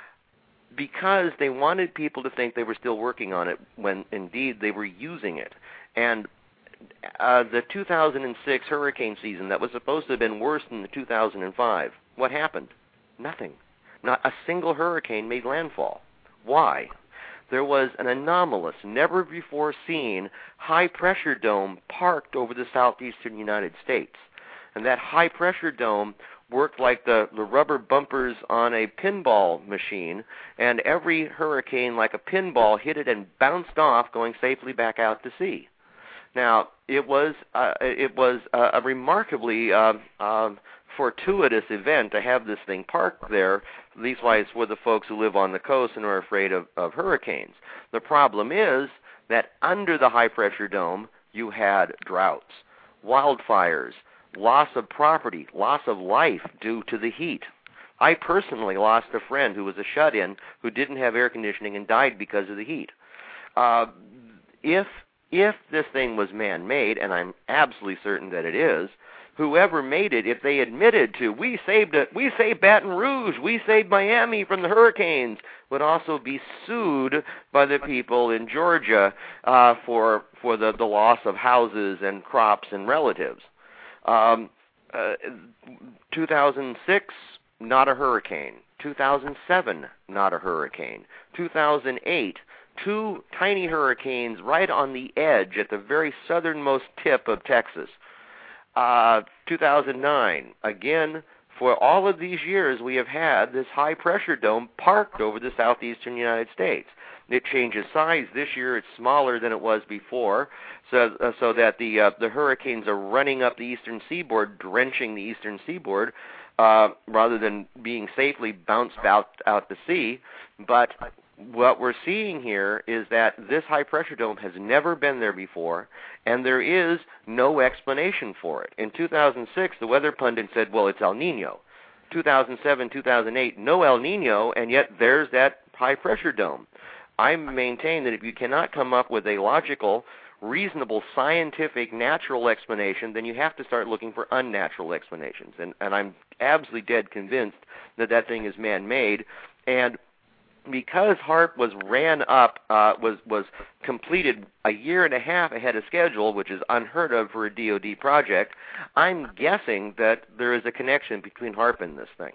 because they wanted people to think they were still working on it when indeed they were using it. And uh, the two thousand six hurricane season that was supposed to have been worse than the two thousand five, what happened? Nothing. Not a single hurricane made landfall. Why? There was an anomalous, never-before-seen high-pressure dome parked over the southeastern United States. And that high-pressure dome worked like the, the rubber bumpers on a pinball machine, and every hurricane, like a pinball, hit it and bounced off, going safely back out to sea. Now, it was uh, it was uh, a remarkably uh, uh, fortuitous event to have this thing parked there, leastwise for the folks who live on the coast and are afraid of, of hurricanes. The problem is that under the high-pressure dome, you had droughts, wildfires, loss of property, loss of life due to the heat. I personally lost a friend who was a shut-in who didn't have air conditioning and died because of the heat. Uh, if if this thing was man-made, and I'm absolutely certain that it is, whoever made it, if they admitted to, we saved it, we saved Baton Rouge, we saved Miami from the hurricanes, would also be sued by the people in Georgia uh, for for the, the loss of houses and crops and relatives. Um, uh, two thousand six, not a hurricane. two thousand seven, not a hurricane. two thousand eight, two tiny hurricanes right on the edge at the very southernmost tip of Texas. Uh, two thousand nine, again, for all of these years we have had this high-pressure dome parked over the southeastern United States. It changes size. This year it's smaller than it was before, so uh, so that the uh, the hurricanes are running up the eastern seaboard, drenching the eastern seaboard, uh, rather than being safely bounced out, out to sea. But what we're seeing here is that this high-pressure dome has never been there before, and there is no explanation for it. In two thousand six, the weather pundit said, well, it's El Nino. two thousand seven, two thousand eight, no El Nino, and yet there's that high-pressure dome. I maintain that if you cannot come up with a logical, reasonable, scientific, natural explanation, then you have to start looking for unnatural explanations. And, and I'm absolutely dead convinced that that thing is man-made. And because HAARP was ran up, uh, was was completed a year and a half ahead of schedule, which is unheard of for a D O D project, I'm guessing that there is a connection between HAARP and this thing.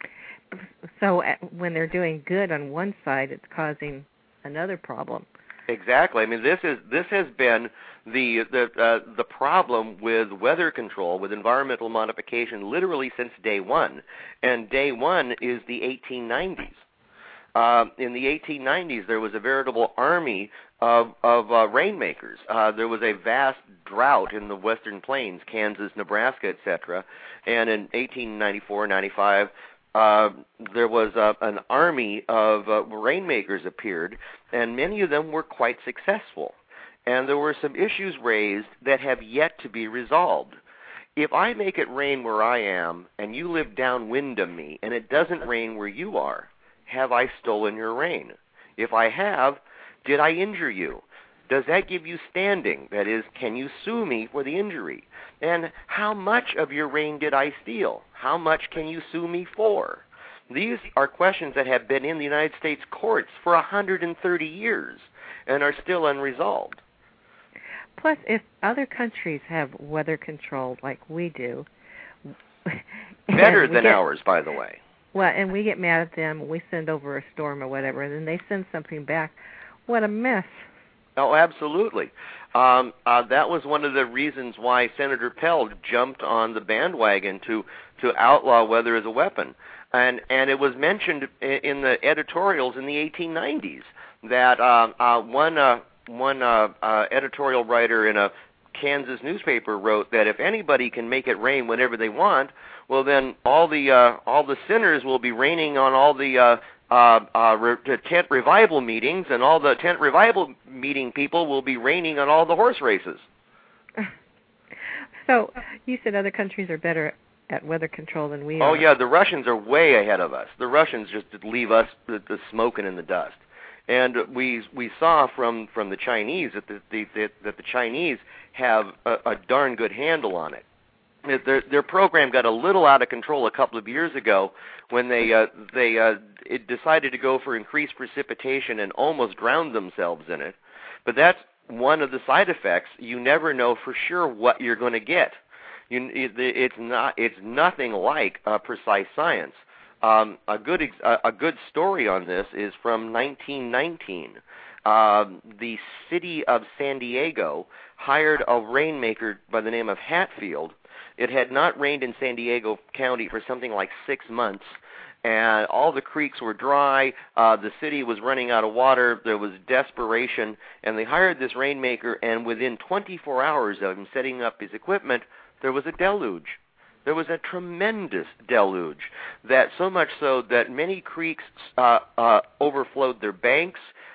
So uh, when they're doing good on one side, it's causing another problem. Exactly. I mean, this is this has been the the uh, the problem with weather control, with environmental modification, literally since day one, and day one is the eighteen nineties. Uh, in the eighteen nineties, there was a veritable army of, of uh, rainmakers. Uh, there was a vast drought in the western plains, Kansas, Nebraska, et cetera. And in eighteen ninety-four, ninety-five, uh, there was uh, an army of uh, rainmakers appeared, and many of them were quite successful. And there were some issues raised that have yet to be resolved. If I make it rain where I am, and you live downwind of me, and it doesn't rain where you are, have I stolen your rain? If I have, did I injure you? Does that give you standing? That is, can you sue me for the injury? And how much of your rain did I steal? How much can you sue me for? These are questions that have been in the United States courts for one hundred thirty years and are still unresolved. Plus, if other countries have weather control like we do... Better than get, ours, by the way. Well, and we get mad at them, we send over a storm or whatever, and then they send something back. What a mess. Oh, absolutely. Um, uh, that was one of the reasons why Senator Pell jumped on the bandwagon to, to outlaw weather as a weapon. And, and it was mentioned in the editorials in the eighteen nineties that uh, uh, one, uh, one uh, uh, editorial writer in a Kansas newspaper wrote that if anybody can make it rain whenever they want, well, then all the uh, all the sinners will be raining on all the uh, uh, uh, re- tent revival meetings, and all the tent revival meeting people will be raining on all the horse races. So you said other countries are better at weather control than we are. Oh yeah, the Russians are way ahead of us. The Russians just leave us the, the smoking in the dust. And we we saw from, from the Chinese that the, the, the that the Chinese have a, a darn good handle on it. Their, their program got a little out of control a couple of years ago when they uh, they uh, it decided to go for increased precipitation and almost drowned themselves in it. But that's one of the side effects. You never know for sure what you're going to get. You, it, it's not it's nothing like uh, precise science. Um, a good ex- a good story on this is from nineteen nineteen. Um, the city of San Diego hired a rainmaker by the name of Hatfield. It had not rained in San Diego County for something like six months, and all the creeks were dry. Uh, the city was running out of water. There was desperation, and they hired this rainmaker, and within twenty-four hours of him setting up his equipment, there was a deluge. There was a tremendous deluge, that so much so that many creeks uh, uh, overflowed their banks.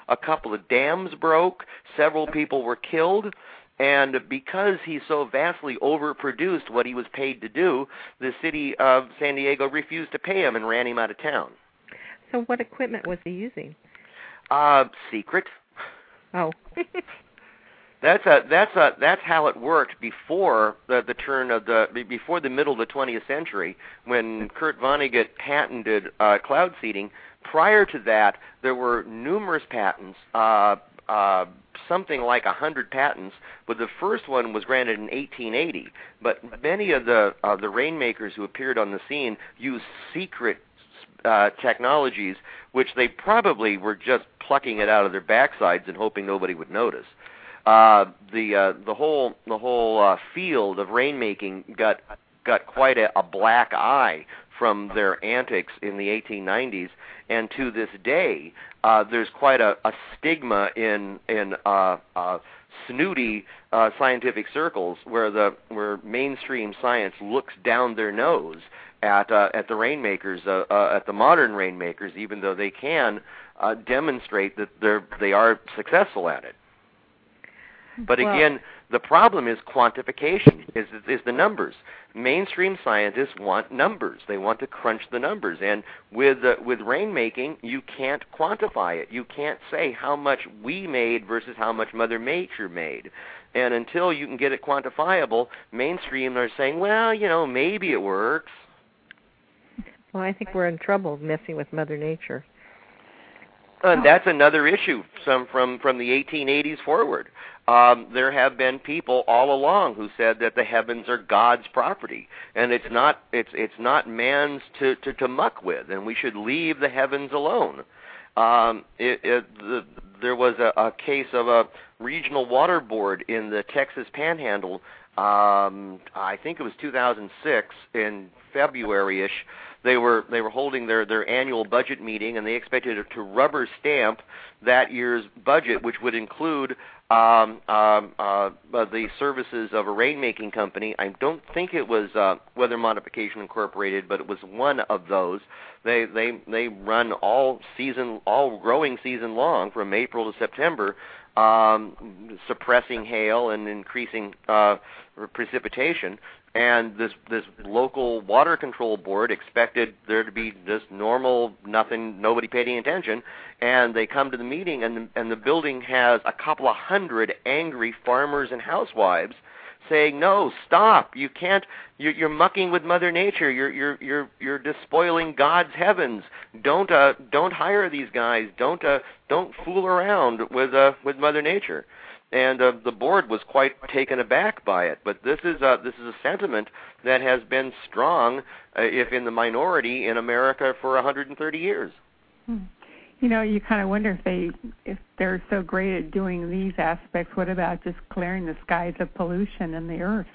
a couple of dams broke, several people were killed. And because he so vastly overproduced what he was paid to do, the city of San Diego refused to pay him and ran him out of town. So what equipment was he using? Uh, secret. Oh. That's a that's a that's how it worked before the, the turn of the before the middle of the twentieth century, when Kurt Vonnegut patented uh, cloud seeding. Prior to that, there were numerous patents. Uh, uh, something like a hundred patents, but the first one was granted in eighteen eighty. But many of the uh, the rainmakers who appeared on the scene used secret uh, technologies, which they probably were just plucking it out of their backsides and hoping nobody would notice. Uh, the uh, the whole the whole uh, field of rainmaking got got quite a, a black eye from their antics in the eighteen nineties, and to this day, uh, there's quite a, a stigma in in uh, uh, snooty uh, scientific circles where the where mainstream science looks down their nose at uh, at the rainmakers, uh, uh, at the modern rainmakers, even though they can uh, demonstrate that they're they are successful at it. But again, well, the problem is quantification, is is the numbers. Mainstream scientists want numbers. They want to crunch the numbers. And with uh, with rainmaking, you can't quantify it. You can't say how much we made versus how much Mother Nature made. And until you can get it quantifiable, mainstream are saying, well, you know, maybe it works. Well, I think we're in trouble messing with Mother Nature. And that's another issue some from, from the eighteen eighties forward. Um, there have been people all along who said that the heavens are God's property, and it's not it's it's not man's to, to, to muck with, and we should leave the heavens alone. Um, it, it, the, there was a, a case of a regional water board in the Texas Panhandle. Um, I think it was two thousand six in February-ish. They were they were holding their, their annual budget meeting, and they expected to rubber stamp that year's budget, which would include um, um, uh, the services of a rainmaking company. I don't think it was uh, Weather Modification Incorporated, but it was one of those. They they they run all season, all growing season long, from April to September, um, suppressing hail and increasing uh, precipitation. And this this local water control board expected there to be just normal, nothing, nobody paid any attention. And they come to the meeting, and the, and the building has a couple of hundred angry farmers and housewives saying, "No, stop! You can't. You're, you're mucking with Mother Nature. You're you're you're you're despoiling God's heavens. Don't uh don't hire these guys. Don't uh don't fool around with uh with Mother Nature." And uh, the board was quite taken aback by it. But this is uh, this is a sentiment that has been strong, uh, if in the minority, in America for one hundred thirty years. Hmm. You know, you kind of wonder if they if they're so great at doing these aspects. What about just clearing the skies of pollution and the earth?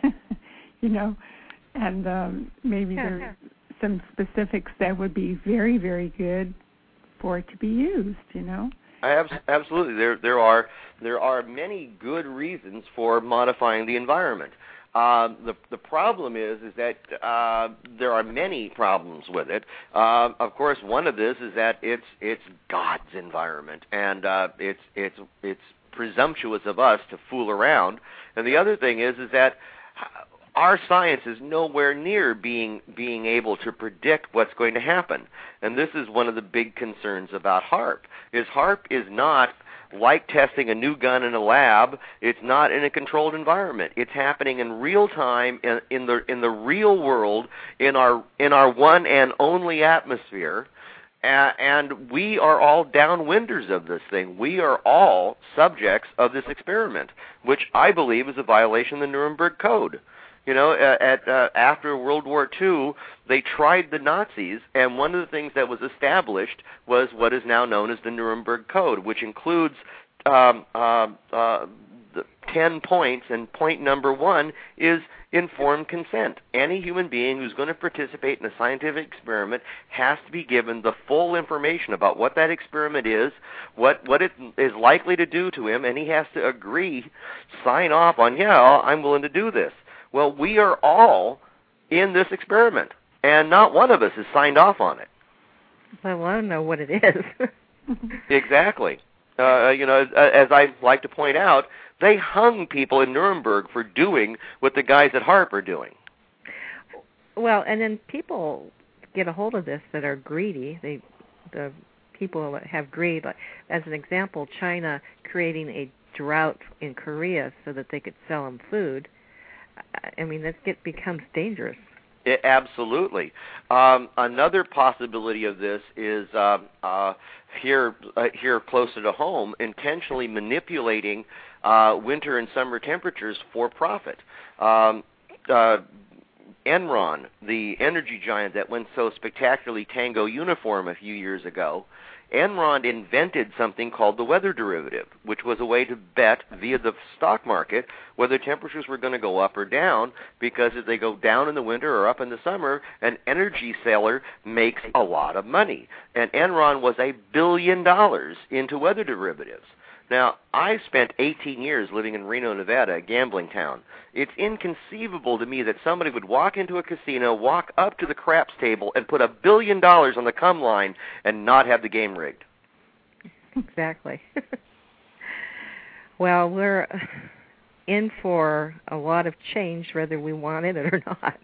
You know, and um, maybe yeah, there's yeah. some specifics that would be very, very good for it to be used. You know. Absolutely, there there are there are many good reasons for modifying the environment. Uh, the the problem is is that uh, there are many problems with it. Uh, of course, one of this is that it's it's God's environment, and uh, it's it's it's presumptuous of us to fool around. And the other thing is is that our science is nowhere near being being able to predict what's going to happen. And this is one of the big concerns about HAARP, is HAARP is not like testing a new gun in a lab. It's not in a controlled environment. It's happening in real time, in, in the in the real world, in our in our one and only atmosphere. Uh, and we are all downwinders of this thing. We are all subjects of this experiment, which I believe is a violation of the Nuremberg Code. You know, at, uh, after World War Two, they tried the Nazis, and one of the things that was established was what is now known as the Nuremberg Code, which includes um, uh, uh, the ten points, and point number one is informed consent. Any human being who's going to participate in a scientific experiment has to be given the full information about what that experiment is, what, what it is likely to do to him, and he has to agree, sign off on, yeah, I'm willing to do this. Well, we are all in this experiment, and not one of us has signed off on it. Well, I don't know what it is. Exactly. Uh, you know, as I like to point out, they hung people in Nuremberg for doing what the guys at HAARP are doing. Well, and then people get a hold of this that are greedy. They, the people that have greed, like, as an example, China creating a drought in Korea so that they could sell them food. I mean, this get becomes dangerous. It, absolutely. Um, another possibility of this is uh, uh, here, uh, here closer to home, intentionally manipulating uh, winter and summer temperatures for profit. Um, uh, Enron, the energy giant that went so spectacularly tango uniform a few years ago, Enron invented something called the weather derivative, which was a way to bet via the stock market whether temperatures were going to go up or down, because if they go down in the winter or up in the summer, an energy seller makes a lot of money. And Enron was a billion dollars into weather derivatives. Now, I spent eighteen years living in Reno, Nevada, a gambling town. It's inconceivable to me that somebody would walk into a casino, walk up to the craps table, and put a billion dollars on the come line and not have the game rigged. Exactly. Well, we're in for a lot of change, whether we wanted it or not.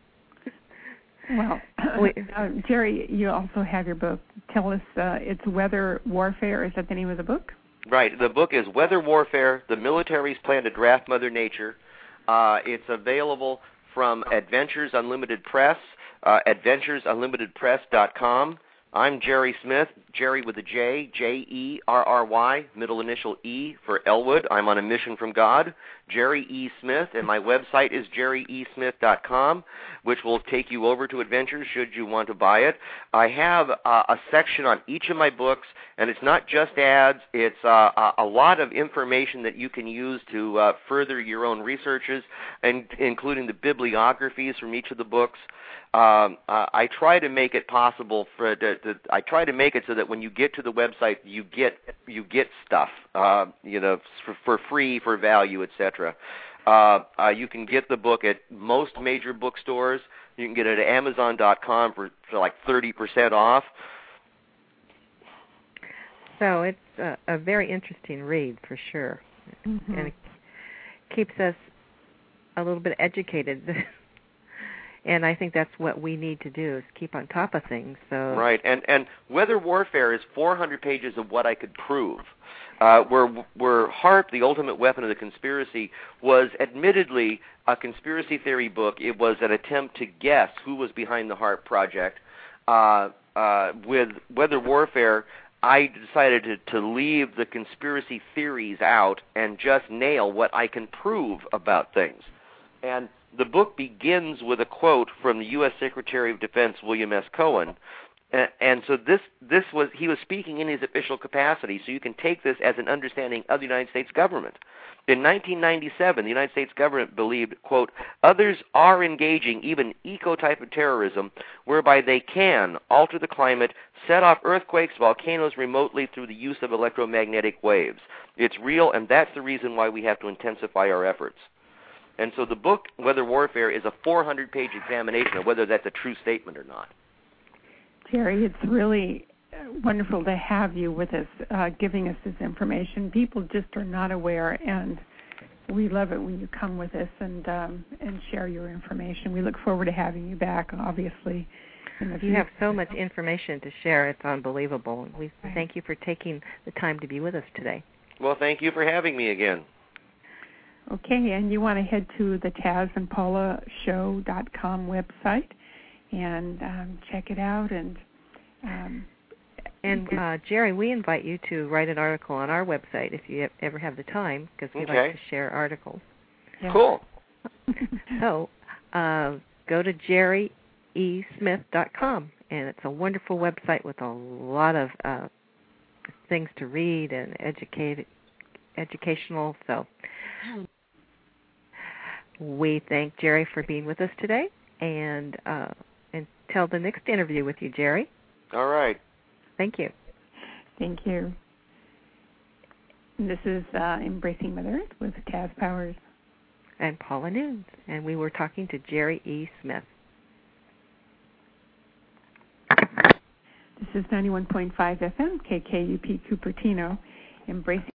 Well, uh, Jerry, you also have your book. Tell us, uh, it's Weather Warfare. Is that the name of the book? Right. The book is Weather Warfare, The Military's Plan to Draft Mother Nature. Uh, it's available from Adventures Unlimited Press, uh, adventures unlimited press dot com. I'm Jerry Smith, Jerry with a J, J E R R Y, middle initial E for Elwood. I'm on a mission from God, Jerry E. Smith, and my website is jerry e smith dot com, which will take you over to Adventures should you want to buy it. I have uh, a section on each of my books, and it's not just ads. It's uh, a lot of information that you can use to uh, further your own researches, and including the bibliographies from each of the books. Um, uh, I try to make it possible for to, to, I try to make it so that when you get to the website, you get you get stuff, uh, you know, for, for free, for value, et cetera. Uh, uh, you can get the book at most major bookstores. You can get it at amazon dot com for, for like thirty percent off. So it's a, a very interesting read for sure, mm-hmm. and it keeps us a little bit educated. And I think that's what we need to do, is keep on top of things. So Right, and and Weather Warfare is four hundred pages of what I could prove. Uh, where where HAARP, the ultimate weapon of the conspiracy, was admittedly a conspiracy theory book. It was an attempt to guess who was behind the HAARP project. Uh, uh, with Weather Warfare, I decided to, to leave the conspiracy theories out and just nail what I can prove about things. And the book begins with a quote from the U S Secretary of Defense, William S. Cohen. And, and so this, this was, he was speaking in his official capacity, so you can take this as an understanding of the United States government. In nineteen ninety-seven, the United States government believed, quote, others are engaging even eco-type of terrorism whereby they can alter the climate, set off earthquakes, volcanoes remotely through the use of electromagnetic waves. It's real, and that's the reason why we have to intensify our efforts. And so the book, Weather Warfare, is a four hundred page examination of whether that's a true statement or not. Jerry, it's really wonderful to have you with us, uh, giving us this information. People just are not aware, and we love it when you come with us and um, and share your information. We look forward to having you back, obviously. In the you future. have so much information to share. It's unbelievable. We thank you for taking the time to be with us today. Well, thank you for having me again. Okay, and you want to head to the Taz and Paula Show dot com website and um, check it out. And um, and uh, Jerry, we invite you to write an article on our website if you ever have the time, because we okay. like to share articles. Yeah. Cool. So uh, go to jerry e smith dot com, and it's a wonderful website with a lot of uh, things to read and educate, educational. So. We thank Jerry for being with us today, and uh, until the next interview with you, Jerry. All right. Thank you. Thank you. This is uh, Embracing Mother Earth with Taz Powers. And Paula Nunes, and we were talking to Jerry E. Smith. This is ninety-one point five F M, K K U P Cupertino, embracing